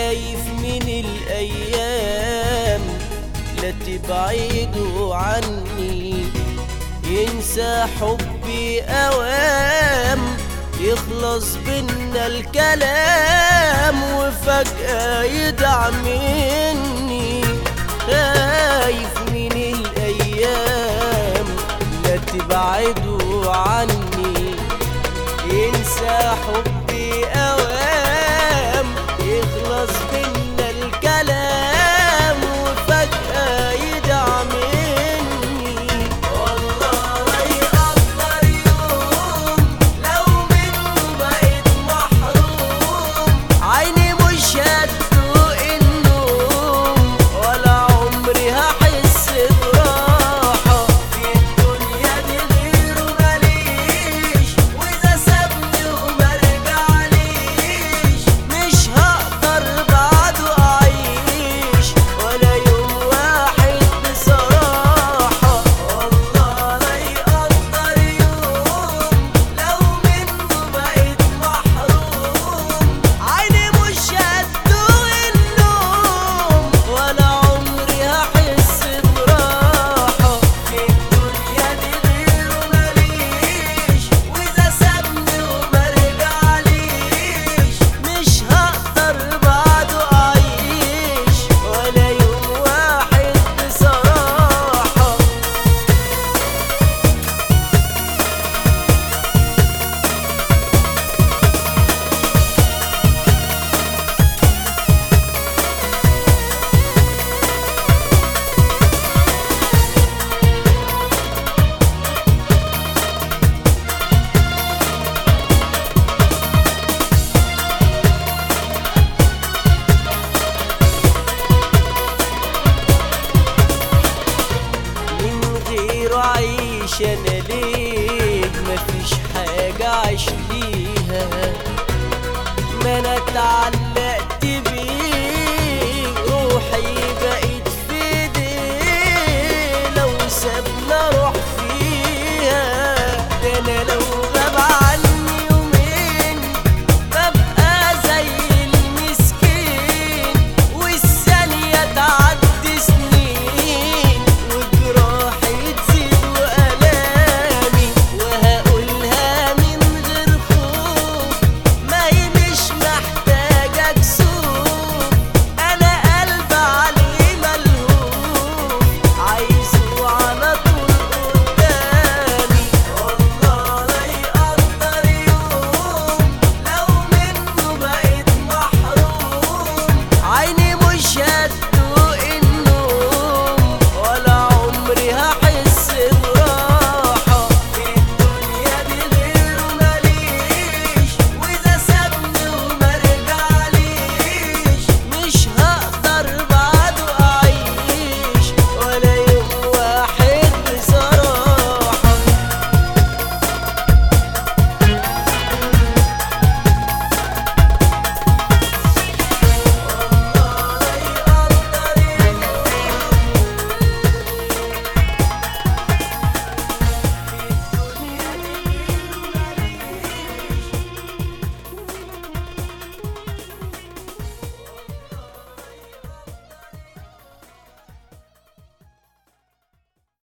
خايف من الأيام لا تبعدوا عني، ينسى حبي أوام يخلص بينا الكلام وفجأة يدعم مني. خايف من الأيام لا تبعدوا عني، ينسى حبي أوام يخلص بينا الكلام وفجأة يدعم مني. والله لا يقدر يوم لو منه بقيت محروم، عيني مش هتدوق النوم ولا عمري هحس براحة في الدنيا دي غيره ماليش، وإذا سابني ومرجعليش مش هقدر بعده أعيش ولا يوم واحد بصراحة. والله لا يقدر يوم لو منه بقيت محروم، عيني مش هتدوق النوم ولا عمري هحس براحة في الدنيا دي غيره ماليش، وإذا سابني ومرجعليش مش هقدر بعده أعيش ولا يوم واحد بصراحة. من غيره عيش انا ليه؟ مفيش حاجة عيش ليها، ما انا اتعلمت